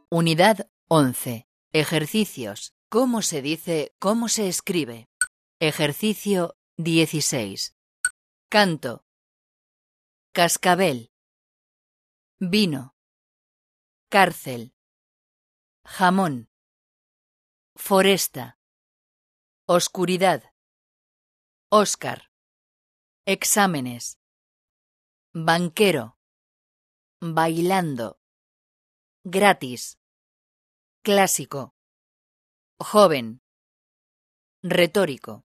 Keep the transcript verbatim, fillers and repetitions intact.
Unidad once. Ejercicios. ¿Cómo se dice? ¿Cómo se escribe? Ejercicio dieciséis. Canto. Cascabel. Vino. Cárcel. Jamón. Foresta. Oscuridad. Óscar. Exámenes. Banquero. Bailando. Gratis. Clásico. Joven. Retórico.